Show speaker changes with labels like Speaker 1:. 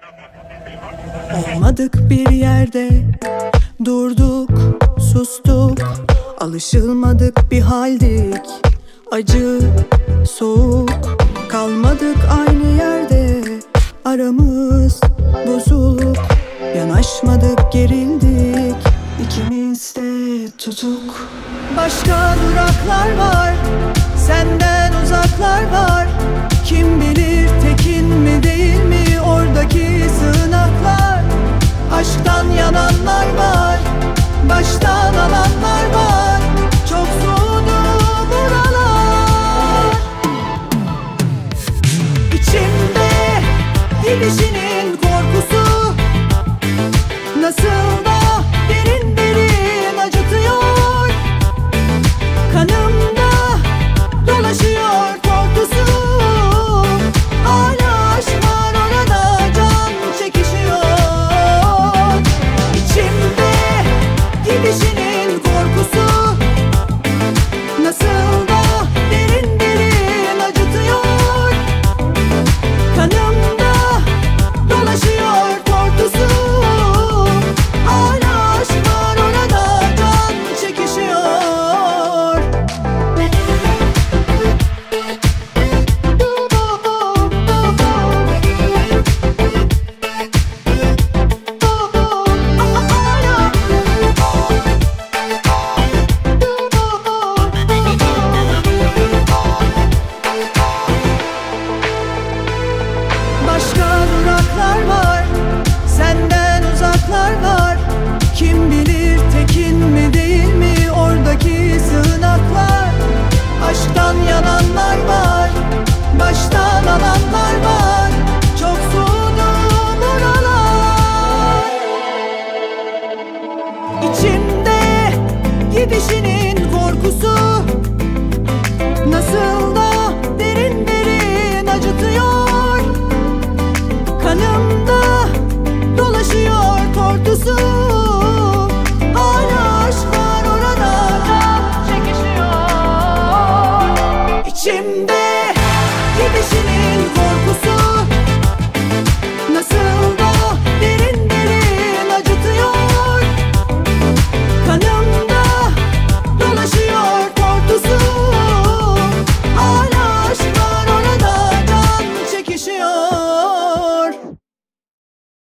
Speaker 1: Olmadık bir yerde durduk, sustuk, alışılmadık bir haldik. Acı, soğuk, kalmadık aynı yerde. Aramız bozuk, yanaşmadık, gerildik. İkimiz de tutuk. Başka duraklar var, senden uzaklar var. Kim bilir tekin mi değil mi oradaki sığınaklar. Aşktan yananlar var, baştan alanlar var. Çok soğudu buralar. İçimde gidişinin korkusu nasıl da derin derin acıtıyor. Kanımda dolaşıyor korkusu. Hala aşk var orada, can çekişiyor. İçimde gidişinin korkusu nasıl da derin derin acıtıyor. Kanımda dolaşıyor korkusu. Hala aşk var orada, can çekişiyor. Başka duraklar var, senden uzaklar var. Kim bilir tekin mi değil mi oradaki sığınaklar. Aşktan yananlar var, baştan alanlar var.